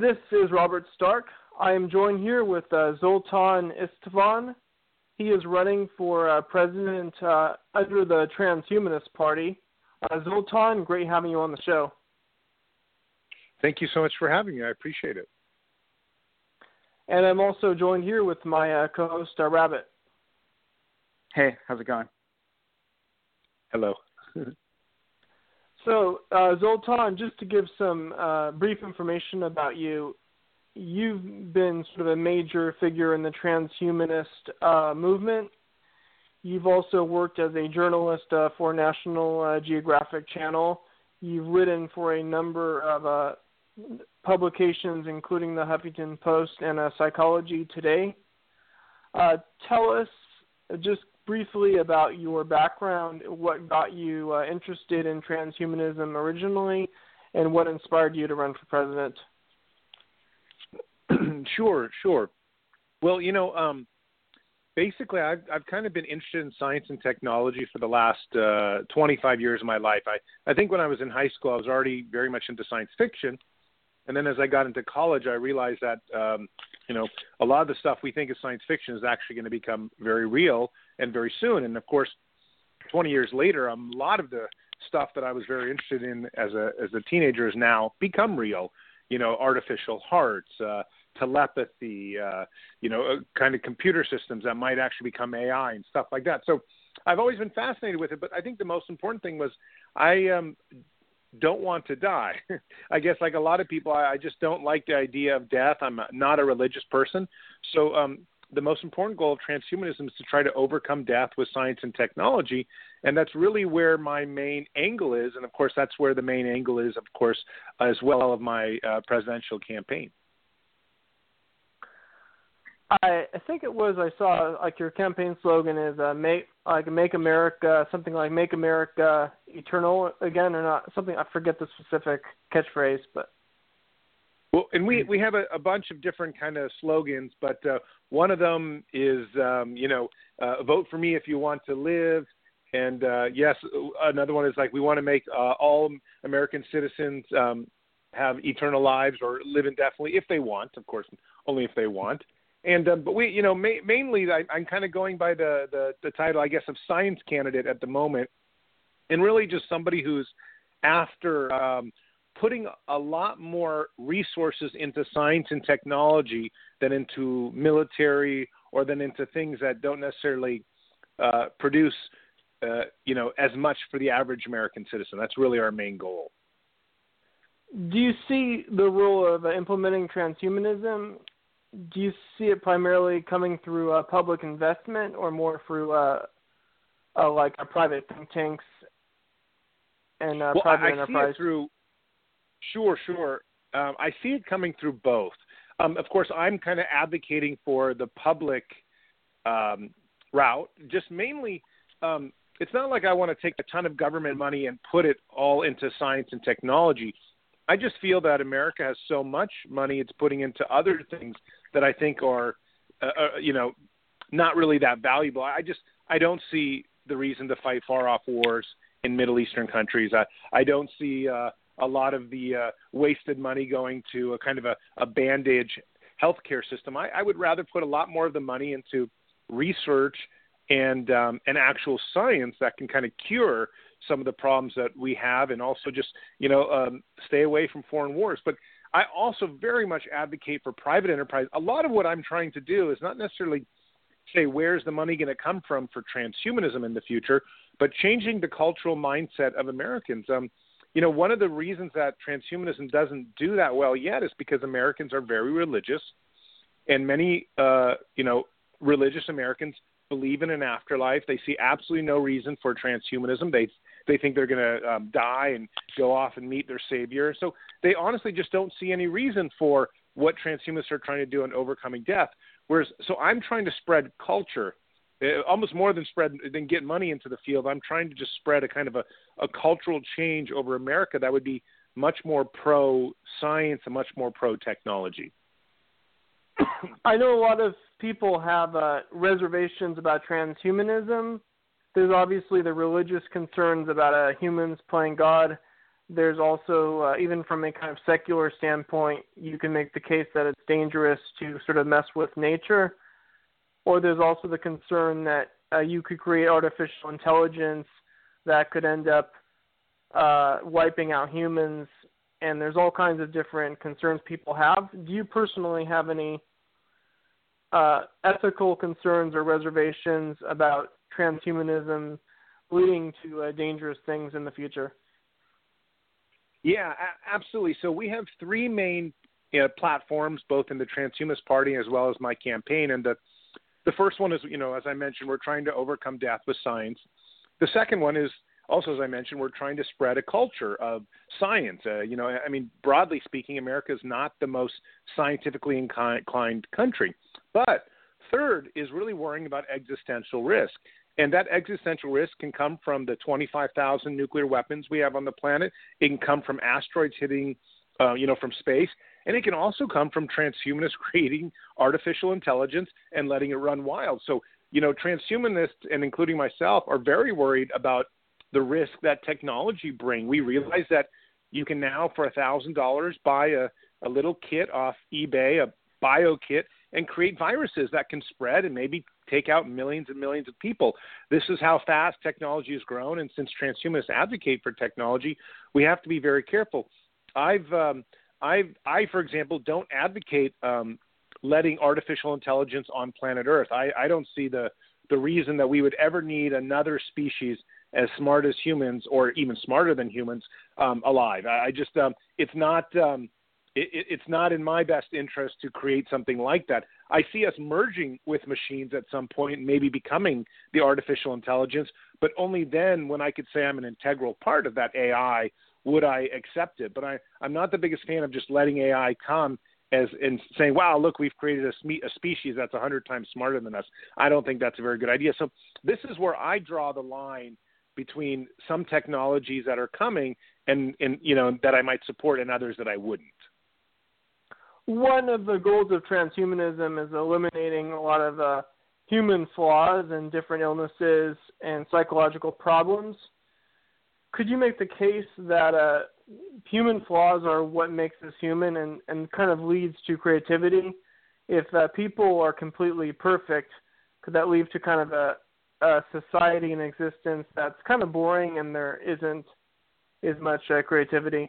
This is Robert Stark. I am joined here with Zoltan Istvan. He is running for president under the Transhumanist Party. Zoltan, great having you on the show. Thank you so much for having me. I appreciate it. And I'm also joined here with my co-host, Rabbit. Hey, how's it going? Hello. So, Zoltan, just to give some brief information about you, you've been sort of a major figure in the transhumanist movement. You've also worked as a journalist for National Geographic Channel. You've written for a number of publications, including the Huffington Post and Psychology Today. Tell us just briefly about your background, what got you interested in transhumanism originally, and what inspired you to run for president. Sure. Well, basically, I've kind of been interested in science and technology for the last 25 years of my life. I think when I was in high school, I was already very much into science fiction. And then as I got into college, I realized that, a lot of the stuff we think is science fiction is actually going to become very real and very soon. And, of course, 20 years later, a lot of the stuff that I was very interested in as a teenager has now become real. Artificial hearts, telepathy, kind of computer systems that might actually become AI and stuff like that. So I've always been fascinated with it. But I think the most important thing was I don't want to die. I guess like a lot of people, I just don't like the idea of death. I'm not a religious person. So the most important goal of transhumanism is to try to overcome death with science and technology. And that's really where my main angle is. And, of course, that's where the main angle is, of course, as well of my presidential campaign. I think it was, I saw, like, your campaign slogan is make America, something like make America eternal again, or not, something, I forget the specific catchphrase, but. Well, and we have a bunch of different kind of slogans, but one of them is, vote for me if you want to live. And, yes, another one is like we want to make all American citizens have eternal lives or live indefinitely if they want, of course, only if they want. And but we, mainly I'm kind of going by the title, I guess, of science candidate at the moment, and really just somebody who's after putting a lot more resources into science and technology than into military or than into things that don't necessarily produce, as much for the average American citizen. That's really our main goal. Do you see the role of implementing transhumanism? Do you see it primarily coming through public investment or more through like a private think tanks and private enterprise? See it through. Sure. I see it coming through both. Of course, I'm kind of advocating for the public route. Just mainly, it's not like I want to take a ton of government money and put it all into science and technology. I just feel that America has so much money it's putting into other things that I think are, not really that valuable. I don't see the reason to fight far-off wars in Middle Eastern countries. I don't see a lot of the wasted money going to a kind of a bandage healthcare system. I would rather put a lot more of the money into research and actual science that can kind of cure some of the problems that we have, and also just, stay away from foreign wars. But I also very much advocate for private enterprise. A lot of what I'm trying to do is not necessarily say where's the money going to come from for transhumanism in the future, but changing the cultural mindset of Americans. One of the reasons that transhumanism doesn't do that well yet is because Americans are very religious, and many, religious Americans believe in an afterlife. They see absolutely no reason for transhumanism. They think they're going to die and go off and meet their savior. So they honestly just don't see any reason for what transhumanists are trying to do in overcoming death. So I'm trying to spread culture, almost more than get money into the field. I'm trying to just spread a kind of a cultural change over America that would be much more pro-science and much more pro-technology. I know a lot of people have reservations about transhumanism. There's obviously the religious concerns about humans playing God, There's also, even from a kind of secular standpoint, you can make the case that it's dangerous to sort of mess with nature. Or there's also the concern that you could create artificial intelligence that could end up wiping out humans. And there's all kinds of different concerns people have. Do you personally have any ethical concerns or reservations about transhumanism leading to dangerous things in the future? Yeah, absolutely. So we have three main platforms, both in the Transhumanist Party as well as my campaign. And the first one is, as I mentioned, we're trying to overcome death with science. The second one is also, as I mentioned, we're trying to spread a culture of science. Broadly speaking, America is not the most scientifically inclined country. But third is really worrying about existential risk. And that existential risk can come from the 25,000 nuclear weapons we have on the planet. It can come from asteroids hitting, from space. And it can also come from transhumanists creating artificial intelligence and letting it run wild. So, transhumanists, and including myself, are very worried about the risk that technology brings. We realize that you can now, for $1,000, buy a little kit off eBay, a bio kit, and create viruses that can spread and maybe take out millions and millions of people. This is how fast technology has grown, and since transhumanists advocate for technology, we have to be very careful. I, for example, don't advocate letting artificial intelligence on planet Earth. I don't see the reason that we would ever need another species as smart as humans, or even smarter than humans, alive. It's not in my best interest to create something like that. I see us merging with machines at some point, maybe becoming the artificial intelligence, but only then, when I could say I'm an integral part of that AI, would I accept it. But I'm not the biggest fan of just letting AI come and saying, wow, look, we've created a species that's 100 times smarter than us. I don't think that's a very good idea. So this is where I draw the line between some technologies that are coming and that I might support, and others that I wouldn't. One of the goals of transhumanism is eliminating a lot of human flaws and different illnesses and psychological problems. Could you make the case that human flaws are what makes us human and kind of leads to creativity? If people are completely perfect, could that lead to kind of a society in existence that's kind of boring and there isn't as much creativity?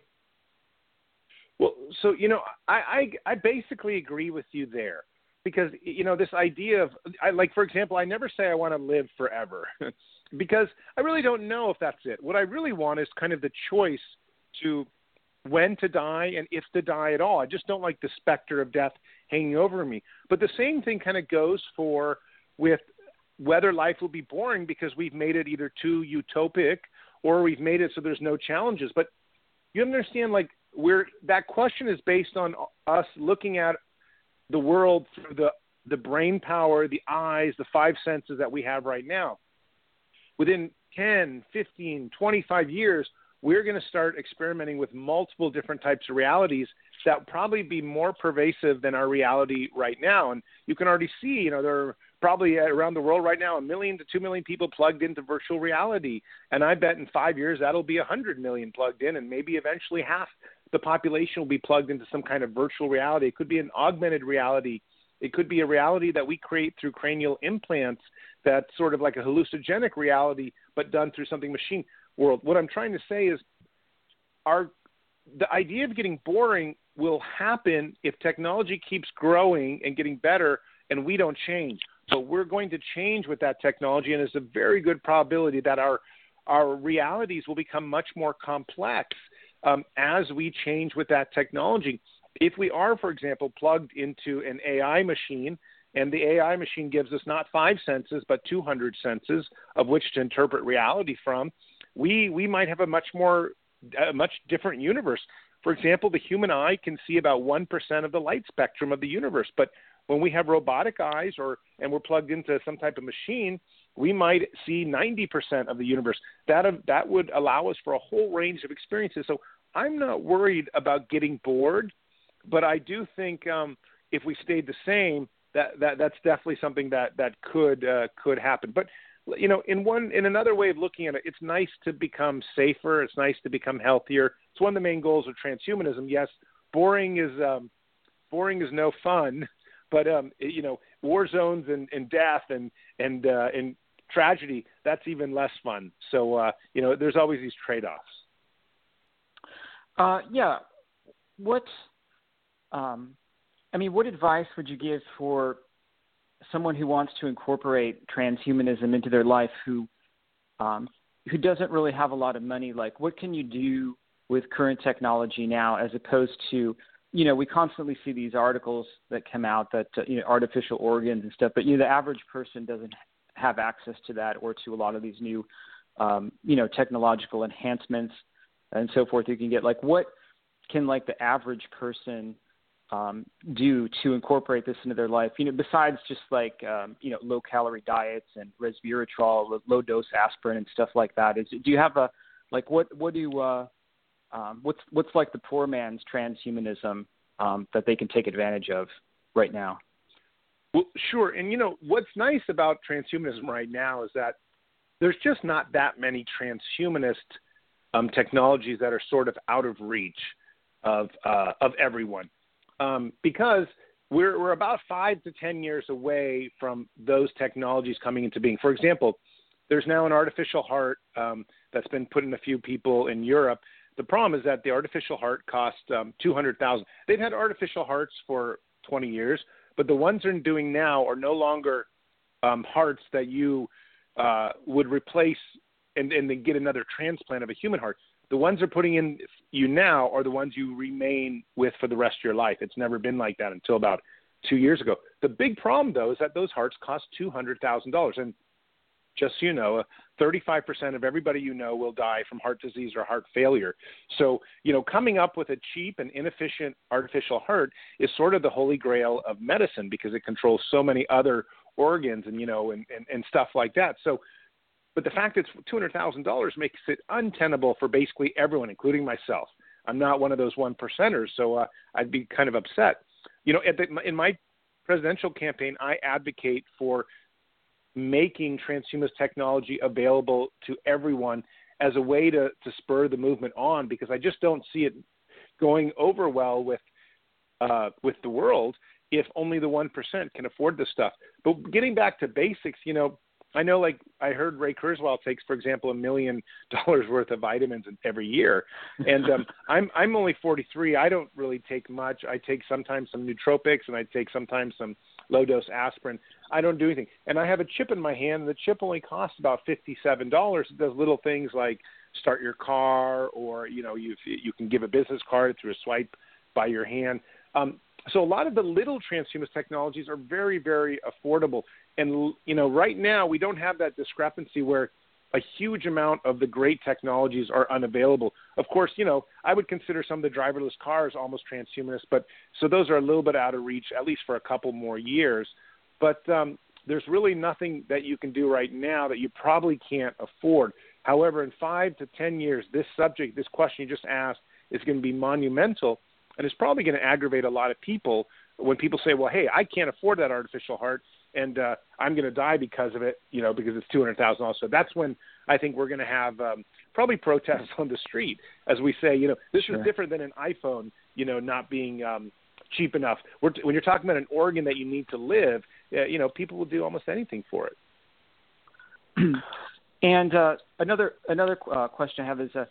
Well, so, I basically agree with you there, because, this idea of, for example, I never say I want to live forever because I really don't know if that's it. What I really want is kind of the choice to when to die and if to die at all. I just don't like the specter of death hanging over me. But the same thing kind of goes with whether life will be boring because we've made it either too utopic or we've made it so there's no challenges. But you understand, that question is based on us looking at the world through the brain power, the eyes, the five senses that we have right now. Within 10, 15, 25 years, we're going to start experimenting with multiple different types of realities that will probably be more pervasive than our reality right now. And you can already see, there are probably around the world right now 1 million to 2 million people plugged into virtual reality. And I bet in 5 years that'll be 100 million plugged in, and maybe eventually half the population will be plugged into some kind of virtual reality. It could be an augmented reality. It could be a reality that we create through cranial implants that's sort of like a hallucinogenic reality, but done through something machine world. What I'm trying to say is the idea of getting boring will happen if technology keeps growing and getting better and we don't change. But we're going to change with that technology, and there's a very good probability that our realities will become much more complex as we change with that technology. If we are, for example, plugged into an AI machine, and the AI machine gives us not 5 senses but 200 senses of which to interpret reality from, we might have a much different universe. For example, the human eye can see about 1% of the light spectrum of the universe, but when we have robotic eyes and we're plugged into some type of machine, we might see 90% of the universe. That would allow us for a whole range of experiences. So I'm not worried about getting bored, but I do think if we stayed the same, that's definitely something that could happen. But in another way of looking at it, it's nice to become safer. It's nice to become healthier. It's one of the main goals of transhumanism. Yes, boring is no fun, but war zones and death and tragedy, that's even less fun. So there's always these trade-offs. What advice would you give for someone who wants to incorporate transhumanism into their life who doesn't really have a lot of money? Like, what can you do with current technology now as opposed to, we constantly see these articles that come out that, artificial organs and stuff, but, the average person doesn't have access to that or to a lot of these new, technological enhancements and so forth you can get. Like, what can, the average person do to incorporate this into their life, besides just low-calorie diets and resveratrol, low-dose aspirin and stuff like that? Do you have what's like the poor man's transhumanism that they can take advantage of right now? Well, sure. And, what's nice about transhumanism right now is that there's just not that many transhumanist technologies that are sort of out of reach of everyone. Because we're about 5 to 10 years away from those technologies coming into being. For example, there's now an artificial heart that's been put in a few people in Europe. The problem is that the artificial heart costs $200,000. They've had artificial hearts for 20 years, but the ones they're doing now are no longer hearts that you would replace and then get another transplant of a human heart. The ones they're putting in you now are the ones you remain with for the rest of your life. It's never been like that until about 2 years ago. The big problem, though, is that those hearts cost $200,000. And just so you know, 35% of everybody will die from heart disease or heart failure. So, coming up with a cheap and inefficient artificial heart is sort of the holy grail of medicine because it controls so many other organs and stuff like that. So, but the fact that it's $200,000 makes it untenable for basically everyone, including myself. I'm not one of those 1%ers, so I'd be kind of upset. In my presidential campaign, I advocate for making transhumanist technology available to everyone as a way to spur the movement on, because I just don't see it going over well with the world if only the 1% can afford this stuff. But getting back to basics, I know, I heard Ray Kurzweil takes, for example, $1 million worth of vitamins every year, and I'm only 43. I don't really take much. I take sometimes some nootropics, and I take sometimes some low-dose aspirin. I don't do anything, and I have a chip in my hand, and the chip only costs about $57. It does little things like start your car, or you can give a business card through a swipe by your hand. So a lot of the little transhumanist technologies are very, very affordable. And, right now we don't have that discrepancy where a huge amount of the great technologies are unavailable. Of course, I would consider some of the driverless cars almost transhumanist, but so those are a little bit out of reach, at least for a couple more years. But there's really nothing that you can do right now that you probably can't afford. However, in 5 to 10 years, this question you just asked, is going to be monumental. And it's probably going to aggravate a lot of people when people say, well, hey, I can't afford that artificial heart, and I'm going to die because of it, because it's $200,000. So that's when I think we're going to have probably protests on the street, as we say, this is different than an iPhone, not being cheap enough. When you're talking about an organ that you need to live, people will do almost anything for it. And another question I have is,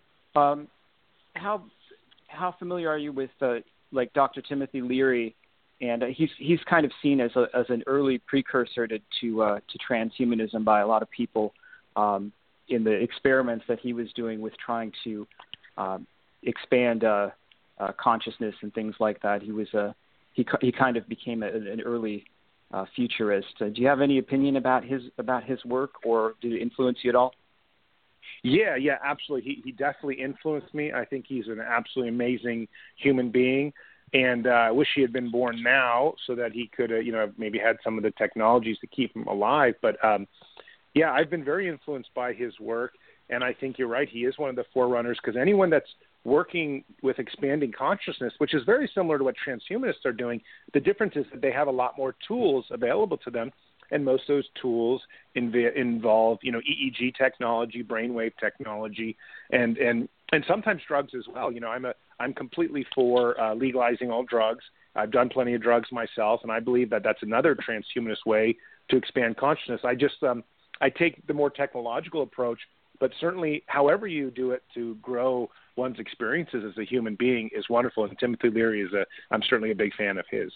how familiar are you with Dr. Timothy Leary? And he's kind of seen as an early precursor to transhumanism by a lot of people in the experiments that he was doing with trying to expand consciousness and things like that. He kind of became an early futurist. Do you have any opinion about his work, or did it influence you at all? Yeah, absolutely. He definitely influenced me. I think he's an absolutely amazing human being. And I wish he had been born now so that he could, maybe had some of the technologies to keep him alive. But, I've been very influenced by his work. And I think you're right. He is one of the forerunners, because anyone that's working with expanding consciousness, which is very similar to what transhumanists are doing, the difference is that they have a lot more tools available to them. and most of those tools involve, EEG technology, brainwave technology, and sometimes drugs as well. I'm completely for legalizing all drugs. I've done plenty of drugs myself, and I believe that that's another transhumanist way to expand consciousness. I take the more technological approach, but certainly however you do it to grow one's experiences as a human being is wonderful. And Timothy Leary I'm certainly a big fan of his.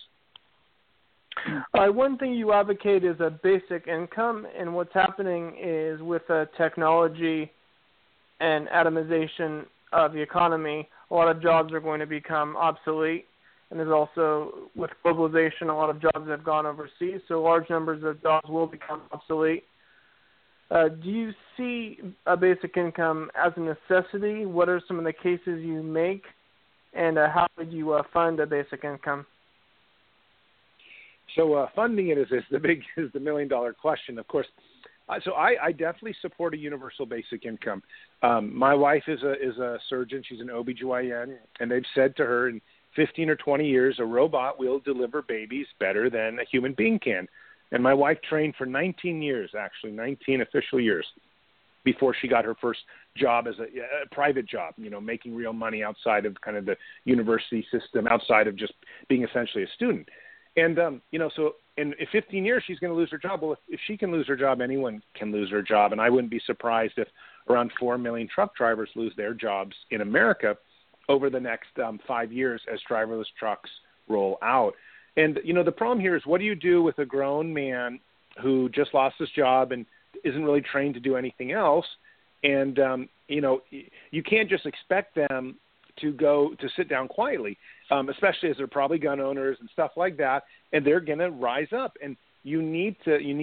One thing you advocate is a basic income, and what's happening is with technology and atomization of the economy, a lot of jobs are going to become obsolete. And there's also, with globalization, a lot of jobs have gone overseas, so large numbers of jobs will become obsolete. Do you see a basic income as a necessity? What are some of the cases you make, and how would you fund a basic income? So funding it is the $1 million question, of course. So I definitely support a universal basic income. My wife is a surgeon. She's an OBGYN, and they've said to her in 15 or 20 years, a robot will deliver babies better than a human being can. And my wife trained for 19 years, actually, 19 official years, before she got her first job as a private job, making real money outside of kind of the university system, outside of just being essentially a student. And, so in 15 years, she's going to lose her job. Well, if she can lose her job, anyone can lose her job. And I wouldn't be surprised if around 4 million truck drivers lose their jobs in America over the next 5 years as driverless trucks roll out. And, the problem here is, what do you do with a grown man who just lost his job and isn't really trained to do anything else? And, you can't just expect them to sit down quietly, especially as they're probably gun owners and stuff like that, and they're going to rise up. And you need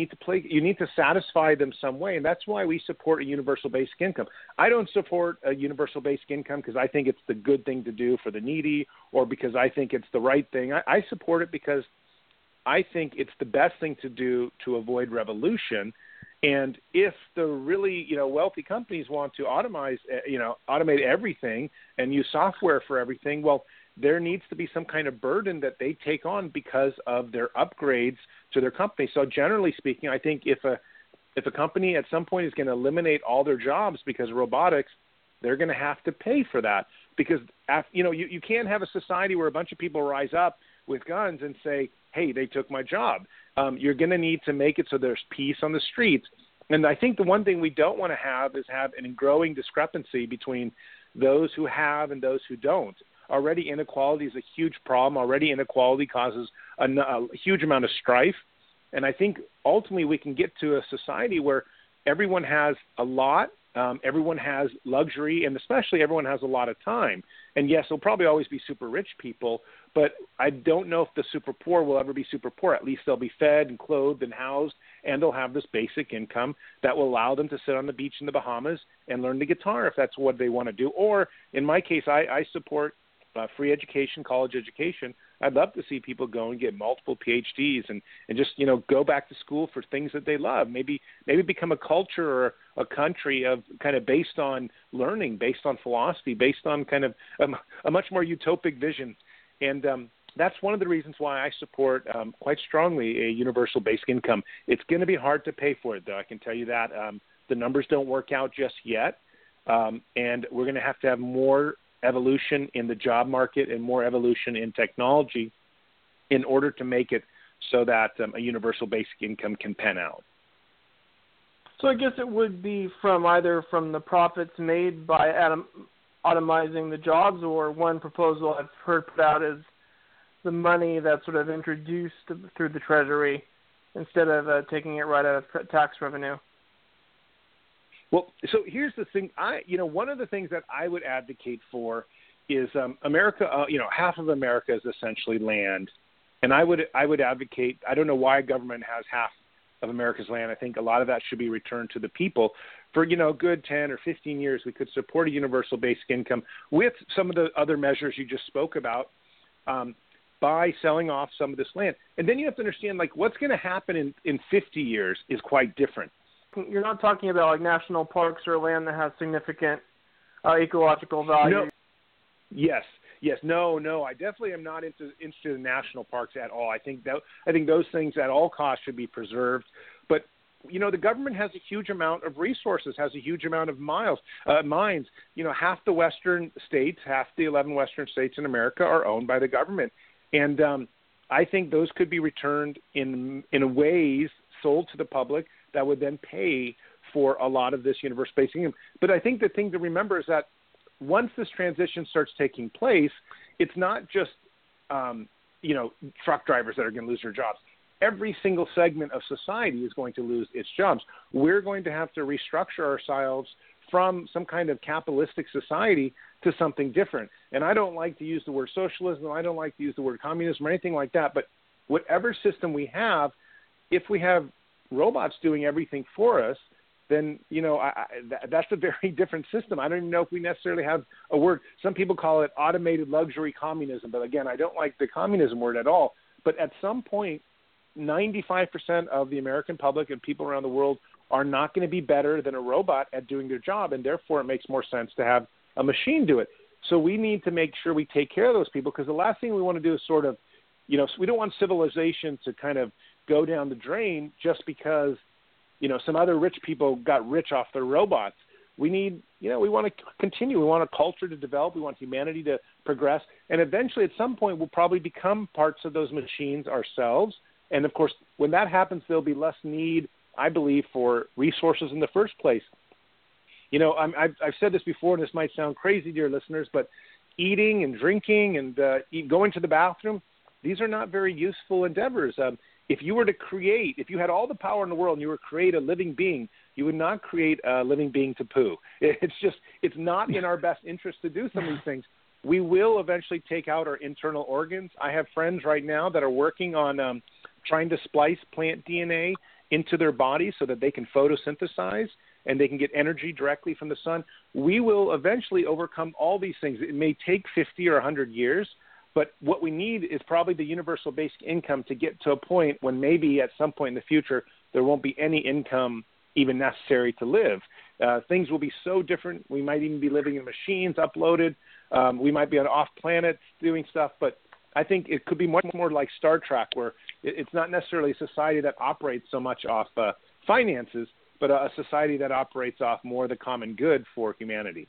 to satisfy them some way, and that's why we support a universal basic income. I don't support a universal basic income because I think it's the good thing to do for the needy, or because I think it's the right thing. I support it because I think it's the best thing to do to avoid revolution. And if the really wealthy companies want to automate everything and use software for everything, well, there needs to be some kind of burden that they take on because of their upgrades to their company. So generally speaking, I think if a company at some point is going to eliminate all their jobs because of robotics, they're going to have to pay for that. Because you can't have a society where a bunch of people rise up with guns and say, hey, they took my job. You're going to need to make it so there's peace on the streets. And I think the one thing we don't want to have is have a growing discrepancy between those who have and those who don't. Already inequality is a huge problem. Already inequality causes a huge amount of strife. And I think ultimately we can get to a society where everyone has a lot, everyone has luxury, and especially everyone has a lot of time. And yes, there'll probably always be super rich people, but I don't know if the super poor will ever be super poor. At least they'll be fed and clothed and housed, and they'll have this basic income that will allow them to sit on the beach in the Bahamas and learn the guitar if that's what they want to do. Or in my case, I support free education, college education. I'd love to see people go and get multiple PhDs and just, go back to school for things that they love. Maybe become a culture or a country of kind of based on learning, based on philosophy, based on kind of a much more utopic vision. And that's one of the reasons why I support quite strongly a universal basic income. It's going to be hard to pay for it, though. I can tell you that. The numbers don't work out just yet. And we're going to have more evolution in the job market and more evolution in technology in order to make it so that a universal basic income can pan out. So I guess it would be either from the profits made by automizing the jobs, or one proposal I've heard put out is the money that's sort of introduced through the Treasury instead of taking it right out of tax revenue. Well, so here's the thing. One of the things that I would advocate for is America. Half of America is essentially land, and I would advocate. I don't know why government has half of America's land. I think a lot of that should be returned to the people. For a good 10 or 15 years, we could support a universal basic income with some of the other measures you just spoke about by selling off some of this land. And then you have to understand, what's going to happen in 50 years is quite different. You're not talking about national parks or land that has significant ecological value. No. Yes. yes, no, I definitely am not interested in national parks at all. I think those things at all costs should be preserved. But the government has a huge amount of resources, has a huge amount of mines. Half the western states, half the 11 western states in America are owned by the government. And I think those could be returned in ways sold to the public that would then pay for a lot of this universe-based income. But I think the thing to remember is that once this transition starts taking place, it's not just, truck drivers that are going to lose their jobs. Every single segment of society is going to lose its jobs. We're going to have to restructure ourselves from some kind of capitalistic society to something different. And I don't like to use the word socialism. I don't like to use the word communism or anything like that. But whatever system we have, if we have robots doing everything for us, then, that's a very different system. I don't even know if we necessarily have a word. Some people call it automated luxury communism. But again, I don't like the communism word at all. But at some point, 95% of the American public and people around the world are not going to be better than a robot at doing their job, and therefore it makes more sense to have a machine do it. So we need to make sure we take care of those people, because the last thing we want to do is sort of, we don't want civilization to kind of go down the drain just because, some other rich people got rich off their robots. We need, we want to continue. We want a culture to develop. We want humanity to progress. And eventually at some point we'll probably become parts of those machines ourselves. And, of course, when that happens, there'll be less need, I believe, for resources in the first place. I've said this before, and this might sound crazy to your listeners, but eating and drinking and going to the bathroom, these are not very useful endeavors. If you had all the power in the world and you were to create a living being, you would not create a living being to poo. It's not in our best interest to do some of these things. We will eventually take out our internal organs. I have friends right now that are working on trying to splice plant DNA into their bodies so that they can photosynthesize and they can get energy directly from the sun. We will eventually overcome all these things. It may take 50 or 100 years, but what we need is probably the universal basic income to get to a point when maybe at some point in the future there won't be any income even necessary to live. Things will be so different. We might even be living in machines uploaded. We might be on off planets doing stuff, but I think it could be much more like Star Trek, where it's not necessarily a society that operates so much off finances, but a society that operates off more the common good for humanity.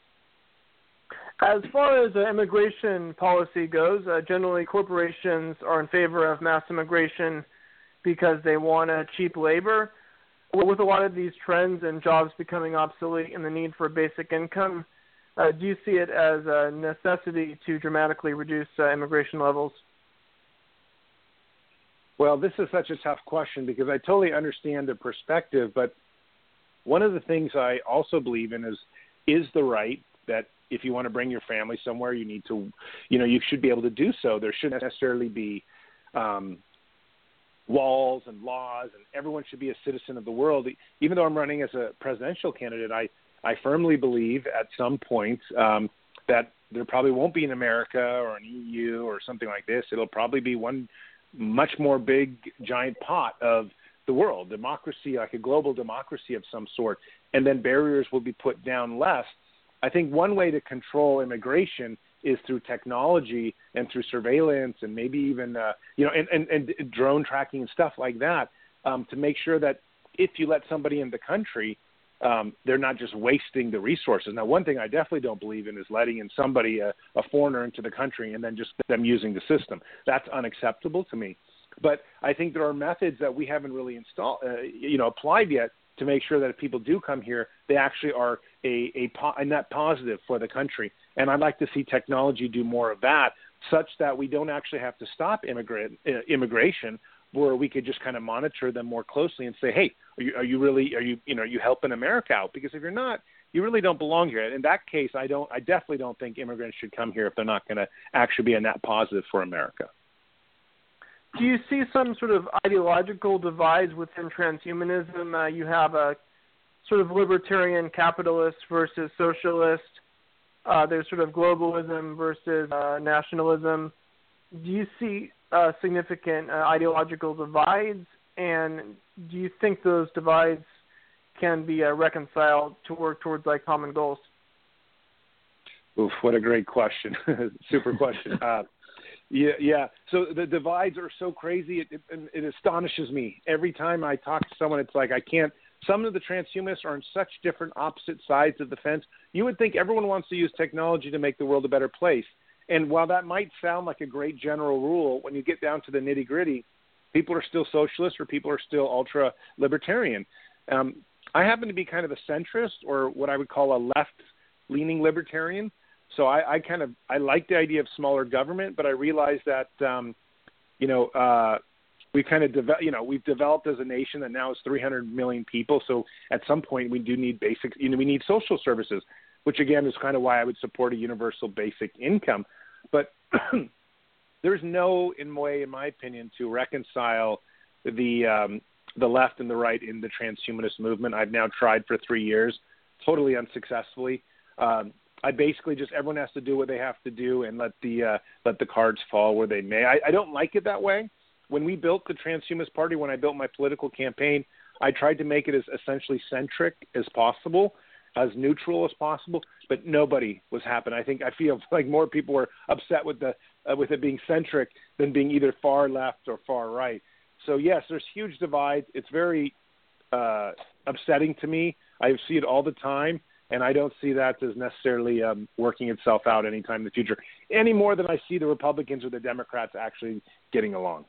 As far as immigration policy goes, generally corporations are in favor of mass immigration because they want cheap labor. With a lot of these trends and jobs becoming obsolete and the need for basic income, do you see it as a necessity to dramatically reduce immigration levels? Well, this is such a tough question because I totally understand the perspective, but one of the things I also believe in is the right that if you want to bring your family somewhere, you need to, you should be able to do so. There shouldn't necessarily be walls and laws, and everyone should be a citizen of the world. Even though I'm running as a presidential candidate, I firmly believe at some point that there probably won't be an America or an EU or something like this. It'll probably be one much more big, giant pot of the world, democracy, like a global democracy of some sort, and then barriers will be put down less. I think one way to control immigration is through technology and through surveillance and maybe even, and drone tracking and stuff like that, to make sure that if you let somebody in the country, they're not just wasting the resources. Now, one thing I definitely don't believe in is letting in somebody, a foreigner, into the country and then just them using the system. That's unacceptable to me. But I think there are methods that we haven't really applied yet to make sure that if people do come here, they actually are a net positive for the country. And I'd like to see technology do more of that, such that we don't actually have to stop immigration, where we could just kind of monitor them more closely and say, hey, are you helping America out? Because if you're not, you really don't belong here. In that case, I definitely don't think immigrants should come here if they're not going to actually be a net positive for America. Do you see some sort of ideological divides within transhumanism? You have a sort of libertarian capitalist versus socialist. There's sort of globalism versus nationalism. Do you see significant ideological divides, and do you think those divides can be reconciled to work towards common goals? Oof, what a great question. Super question. Yeah. So the divides are so crazy. It astonishes me. Every time I talk to someone, it's like I can't. Some of the transhumanists are on such different opposite sides of the fence. You would think everyone wants to use technology to make the world a better place. And while that might sound like a great general rule, when you get down to the nitty-gritty, people are still socialists or people are still ultra-libertarian. I happen to be kind of a centrist, or what I would call a left-leaning libertarian. So I like the idea of smaller government, but I realize that we kind of we've developed as a nation that now is 300 million people. So at some point we do need basic, we need social services, which again is kind of why I would support a universal basic income. But there's no way, in my opinion, to reconcile the left and the right in the transhumanist movement. I've now tried for 3 years, totally unsuccessfully. I basically just, everyone has to do what they have to do and let the cards fall where they may. I don't like it that way. When we built the Transhumanist Party, when I built my political campaign, I tried to make it as essentially centric as possible, as neutral as possible, but nobody was happy. I feel like more people were upset with it being centric than being either far left or far right. So yes, there's huge divides. It's very upsetting to me. I see it all the time. And I don't see that as necessarily working itself out anytime in the future, any more than I see the Republicans or the Democrats actually getting along.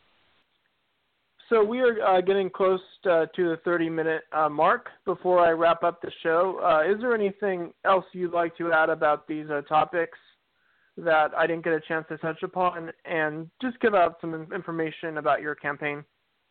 So we are getting close to the 30-minute mark before I wrap up the show. Is there anything else you'd like to add about these topics that I didn't get a chance to touch upon? And just give out some information about your campaign.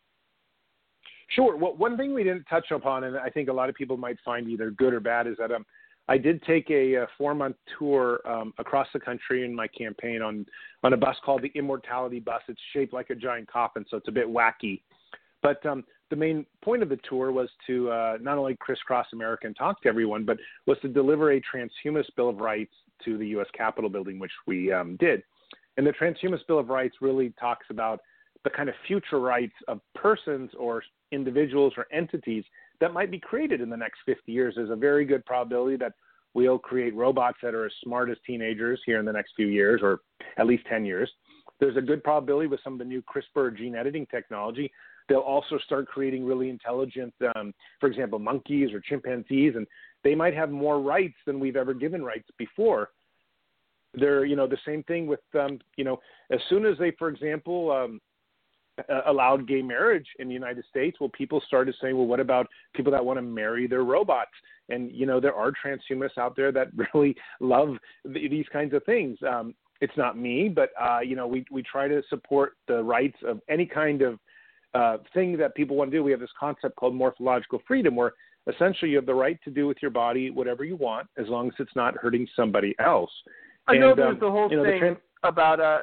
Sure. Well, one thing we didn't touch upon, and I think a lot of people might find either good or bad, is that I did take a 4-month tour across the country in my campaign on a bus called the Immortality Bus. It's shaped like a giant coffin, so it's a bit wacky. But the main point of the tour was to not only crisscross America and talk to everyone, but was to deliver a transhumanist Bill of Rights to the U.S. Capitol building, which we did. And the transhumanist Bill of Rights really talks about the kind of future rights of persons or individuals or entities that might be created in the next 50 years. There's a very good probability that we'll create robots that are as smart as teenagers here in the next few years, or at least 10 years. There's a good probability with some of the new CRISPR gene editing technology, they'll also start creating really intelligent, for example, monkeys or chimpanzees, and they might have more rights than we've ever given rights before. They're, the same thing with, as soon as they, for example, allowed gay marriage in the United States, well, people started saying, well, what about people that want to marry their robots? And, there are transhumanists out there that really love these kinds of things. It's not me, but, we try to support the rights of any kind of thing that people want to do. We have this concept called morphological freedom, where essentially you have the right to do with your body whatever you want, as long as it's not hurting somebody else. I know there's the whole thing about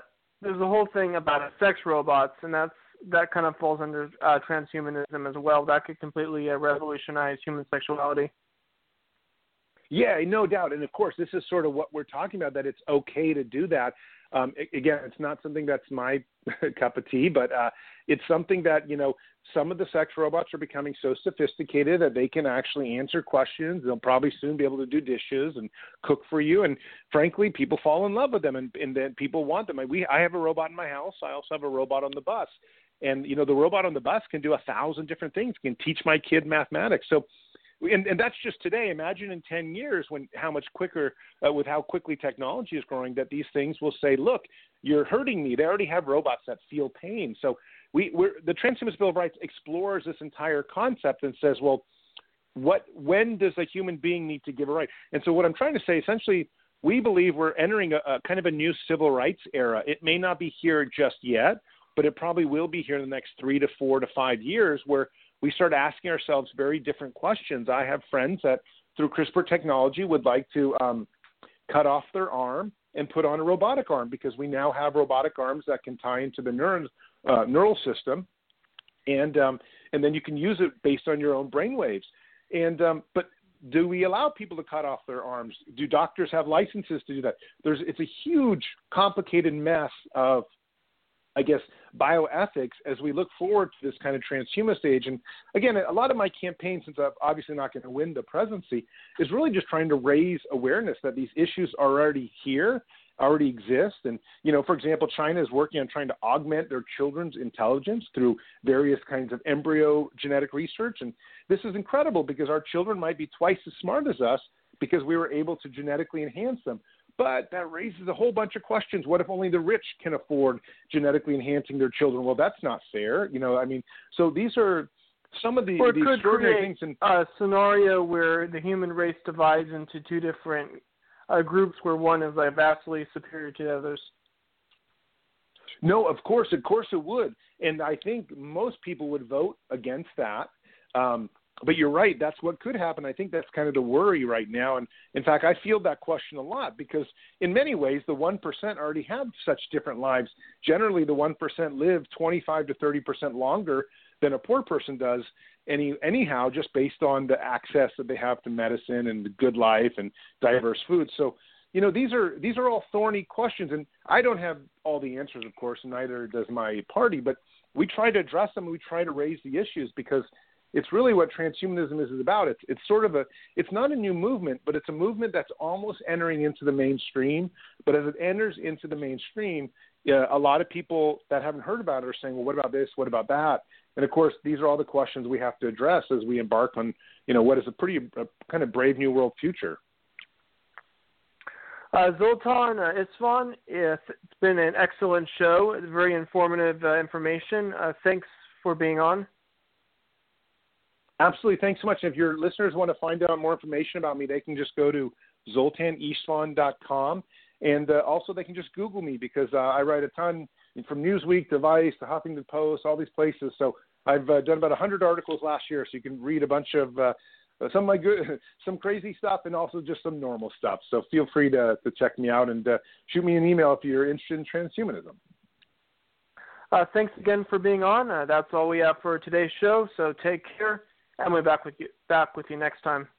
sex robots, and that kind of falls under transhumanism as well. That could completely revolutionize human sexuality. Yeah, no doubt. And of course, this is sort of what we're talking about, that it's okay to do that. Again, it's not something that's my cup of tea, but it's something that, some of the sex robots are becoming so sophisticated that they can actually answer questions. They'll probably soon be able to do dishes and cook for you. And frankly, people fall in love with them, and then people want them. I have a robot in my house. I also have a robot on the bus. And, the robot on the bus can do 1,000 different things. It can teach my kid mathematics. So, and that's just today. Imagine in 10 years how much quicker, with how quickly technology is growing, that these things will say, look, you're hurting me. They already have robots that feel pain. So the Transhumanist Bill of Rights explores this entire concept and says, well, when does a human being need to give a right? And so what I'm trying to say, essentially, we believe we're entering a kind of a new civil rights era. It may not be here just yet, but it probably will be here in the next 3 to 4 to 5 years, where we start asking ourselves very different questions. I have friends that through CRISPR technology would like to cut off their arm and put on a robotic arm, because we now have robotic arms that can tie into the neural system, and then you can use it based on your own brain waves. And but do we allow people to cut off their arms? Do doctors have licenses to do that? It's a huge, complicated mess of I guess, bioethics as we look forward to this kind of transhumanist age. And again, a lot of my campaign, since I'm obviously not going to win the presidency, is really just trying to raise awareness that these issues are already here, already exist. And, for example, China is working on trying to augment their children's intelligence through various kinds of embryo genetic research. And this is incredible because our children might be twice as smart as us because we were able to genetically enhance them. But that raises a whole bunch of questions. What if only the rich can afford genetically enhancing their children? Well, that's not fair. So these are some of the extraordinary things. In a scenario where the human race divides into two different groups where one is vastly superior to the others. No, of course it would. And I think most people would vote against that. But you're right. That's what could happen. I think that's kind of the worry right now. And in fact, I field that question a lot because in many ways, the 1% already have such different lives. Generally, the 1% live 25 to 30% longer than a poor person does anyhow, just based on the access that they have to medicine and the good life and diverse food. So, these are all thorny questions. And I don't have all the answers, of course, and neither does my party. But we try to address them and we try to raise the issues because it's really what transhumanism is about. It's sort of it's not a new movement, but it's a movement that's almost entering into the mainstream. But as it enters into the mainstream, a lot of people that haven't heard about it are saying, well, what about this? What about that? And of course, these are all the questions we have to address as we embark on, what is a kind of brave new world future. Zoltan Istvan, it's been an excellent show. Very informative information. Thanks for being on. Absolutely. Thanks so much. If your listeners want to find out more information about me, they can just go to zoltanistvan.com. And also they can just Google me because I write a ton from Newsweek to Vice to Huffington Post, all these places. So I've done about 100 articles last year, so you can read a bunch of some crazy stuff and also just some normal stuff. So feel free to check me out and shoot me an email if you're interested in transhumanism. Thanks again for being on. That's all we have for today's show. So take care, and we'll be back with you next time.